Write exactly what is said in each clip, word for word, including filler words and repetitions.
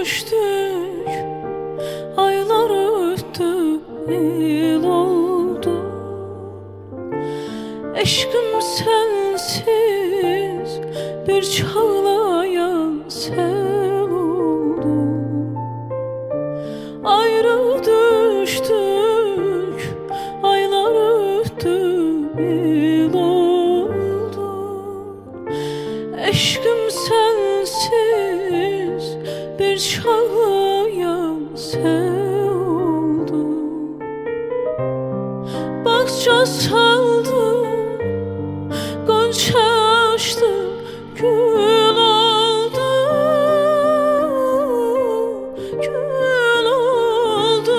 düştük, aylar öttü, il oldu. Eşkım sensiz bir çağlayan sel oldu. Ayrı düştük, aylar öttü, il oldu. Eşkım sensiz bir çağlayan sel oldu. Bahçe saldım, gonca açtı, gül oldu, gül oldu.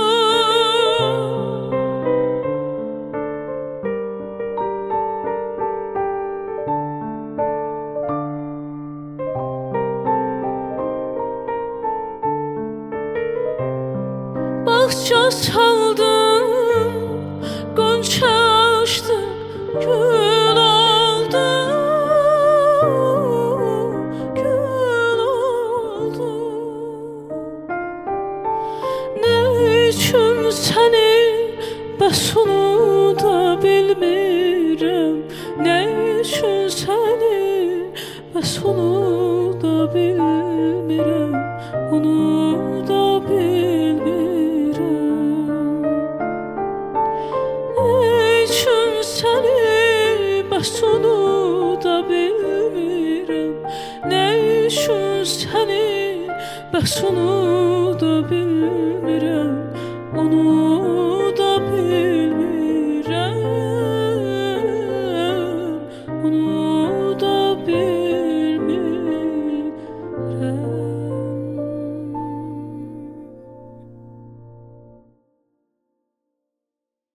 Bahçe saldım, gonca açtı, gül oldu, gül oldu. Ne için seni, bəs onu da bilmirəm. Ne için seni, bəs onu da bilmirəm. Onu da bilmirəm. Ne için seni, bəs onu da bilmirəm. Ne için seni, bəs onu da bilmirəm. Onu